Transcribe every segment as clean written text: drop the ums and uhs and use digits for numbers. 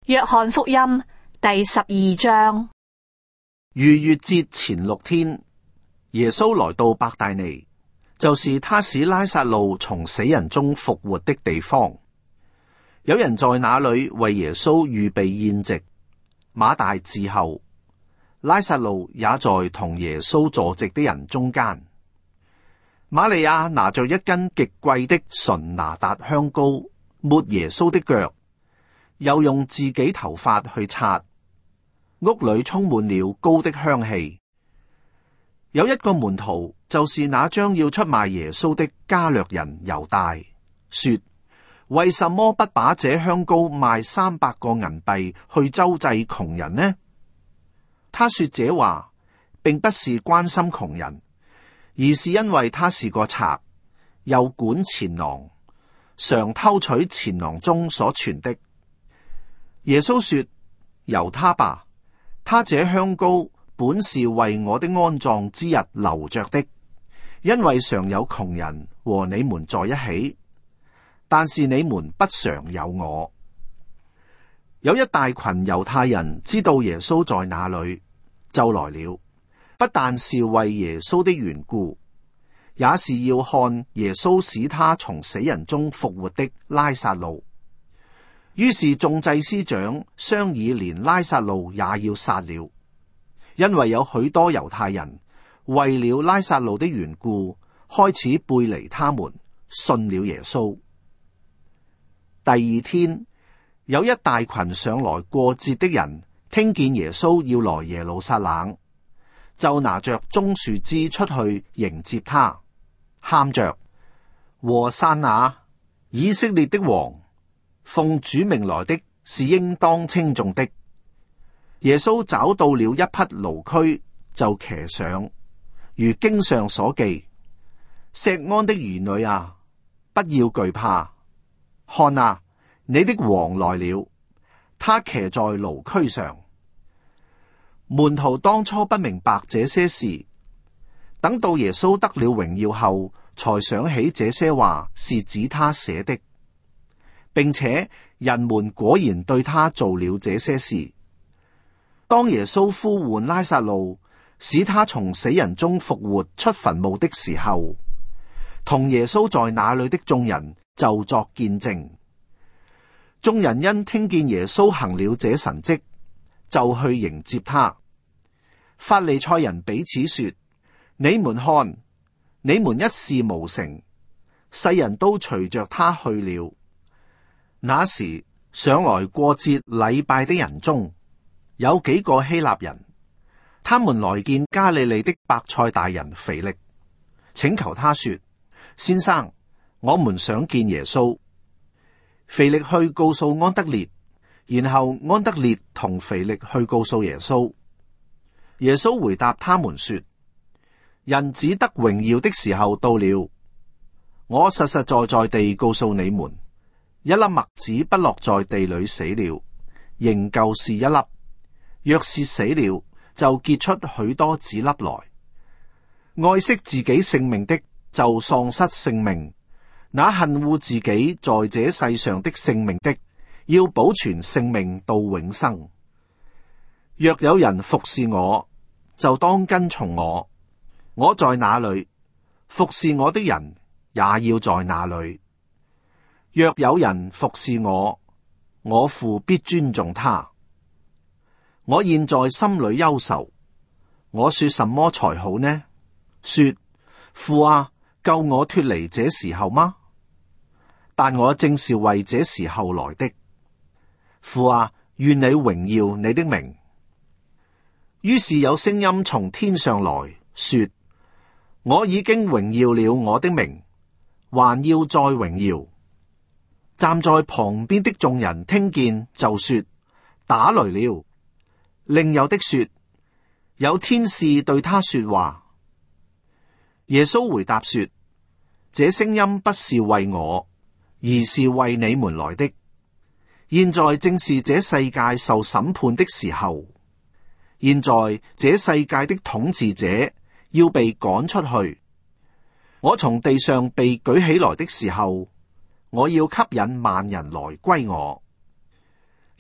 約翰福音第12章。 逾越節前6天，耶穌來到伯大尼，就是他使拉撒路從死人中復活的地方。有人在那裏為耶穌預備宴席，馬大伺候，拉撒路也在同耶穌坐席的人中間。瑪利亞拿着一斤極貴的純拿達香膏，抹耶穌的腳，又用自己頭髮去擦，屋裏充滿了膏的香氣。有一個門徒，就是那將要出賣耶穌的加略人猶大，說：為什麼不把這香膏賣300個銀幣去周濟窮人呢？他說這話並不是關心窮人，而是因為他是個賊，又管錢囊，常偷取錢囊中所存的。耶穌說：由他吧，他這香膏本是為我的安葬之日留着的，因為常有窮人和你們在一起，但是你們不常有我。有一大群猶太人知道耶穌在那裏，就來了，不但是為耶穌的緣故，也是要看耶穌使他從死人中復活的拉撒路。於是眾祭司長商議，連拉撒路也要殺了，因為有許多猶太人為了拉撒路的緣故，開始背離他們，信了耶穌。第二天，有一大群上來過節的人，聽見耶穌要來耶路撒冷，就拿着棕樹枝出去迎接他，喊着：和散那，以色列的王，奉主名來的是應當稱頌的。耶穌找到了一匹驢駒，就騎上，如經上所記：錫安的兒女啊，不要懼怕，看啊，你的王來了，他騎在驢駒上。門徒當初不明白這些事，等到耶穌得了榮耀後，才想起這些話是指他寫的，並且人們果然對他做了這些事。當耶穌呼喚拉撒路，使他從死人中復活出墳墓的時候，同耶穌在那裏的眾人就作見證。眾人因聽見耶穌行了這神蹟，就去迎接他。法利賽人彼此說：你們看，你們一事無成，世人都隨着他去了。那時上來過節禮拜的人中，有幾個希臘人，他們來見加利利的伯賽大人腓力，請求他說：先生，我們想見耶穌。腓力去告訴安德烈，然後安德烈同腓力去告訴耶穌。耶穌回答他們說：人子得榮耀的時候到了。我實實在在地告訴你們，一粒麥子不落在地裏死了，仍舊是一粒；若是死了，就結出許多子粒來。愛惜自己性命的，就喪失性命；那恨惡自己在這世上的性命的，要保存性命到永生。若有人服侍我，就當跟從我。我在哪裏，服侍我的人也要在那裏。若有人服侍我，我父必尊重他。我現在心裏憂愁，我說什麼才好呢？說：父啊，救我脫離這時候嗎？但我正是為這時候來的。父啊，願你榮耀你的名。於是有聲音從天上來說：我已經榮耀了我的名，還要再榮耀。站在旁邊的眾人聽見，就說：打雷了。另有的說：有天使對他說話。耶穌回答說：這聲音不是為我，而是為你們來的。現在正是這世界受審判的時候。現在這世界的統治者要被趕出去。我從地上被舉起來的時候，我要吸引萬人來歸我。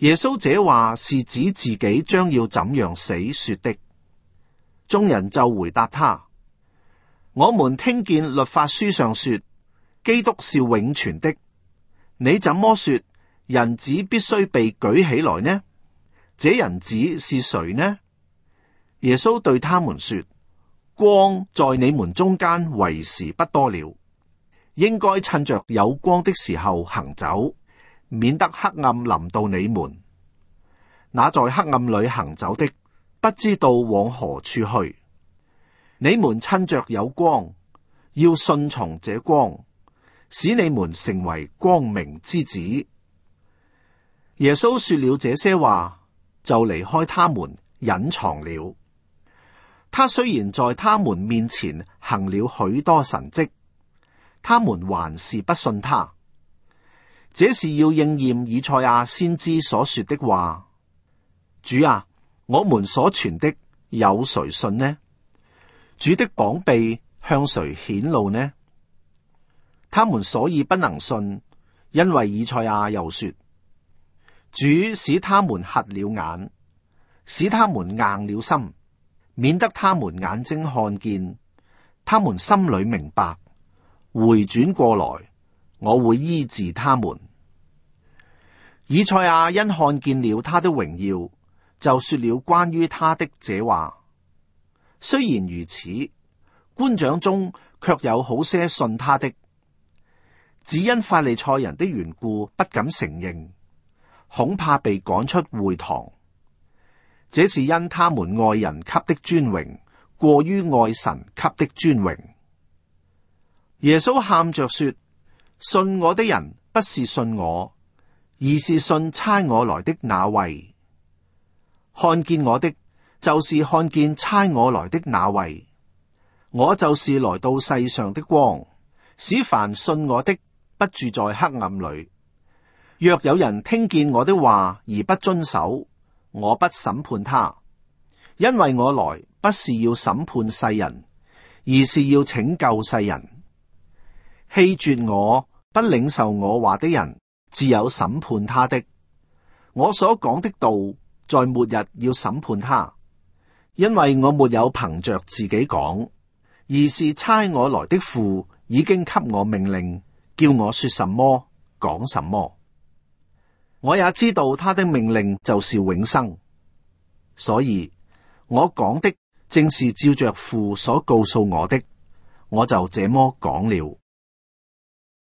耶穌這話是指自己將要怎樣死說的。眾人就回答他：我們聽見律法書上說，基督是永存的，你怎麼說人子必須被舉起來呢？這人子是誰呢？耶穌對他們說：光在你們中間為時不多了，應該趁着有光的時候行走，免得黑暗臨到你們。那在黑暗裏行走的，不知道往何處去。你們趁着有光，要順從這光，使你們成為光明之子。耶穌說了這些話，就離開他們，隱藏了。他雖然在他們面前行了許多神蹟，他們還是不信他。這是要應驗以賽亞先知所說的話：主啊，我們所傳的有誰信呢？主的膀臂向誰顯露呢？他們所以不能信，因為以賽亞又說：主使他們瞎了眼，使他們硬了心，免得他們眼睛看見，他們心裏明白，回轉過來，我會醫治他們。以賽亞因看見了他的榮耀，就說了關於他的這話。雖然如此，官長中卻有好些信他的，只因法利賽人的緣故不敢承認，恐怕被趕出會堂。這是因他們愛人給的尊榮過於愛神給的尊榮。耶穌喊着說：信我的人不是信我，而是信差我來的那位。看見我的，就是看見差我來的那位。我就是來到世上的光，使凡信我的不住在黑暗裏。若有人聽見我的話而不遵守，我不審判他，因為我來不是要審判世人，而是要拯救世人。棄絕我不領受我話的人，自有審判他的。我所講的道，在末日要審判他，因為我沒有憑着自己講，而是差我來的父已經給我命令，叫我說什麼講什麼。我也知道他的命令就是永生，所以我講的正是照着父所告訴我的，我就這麼講了。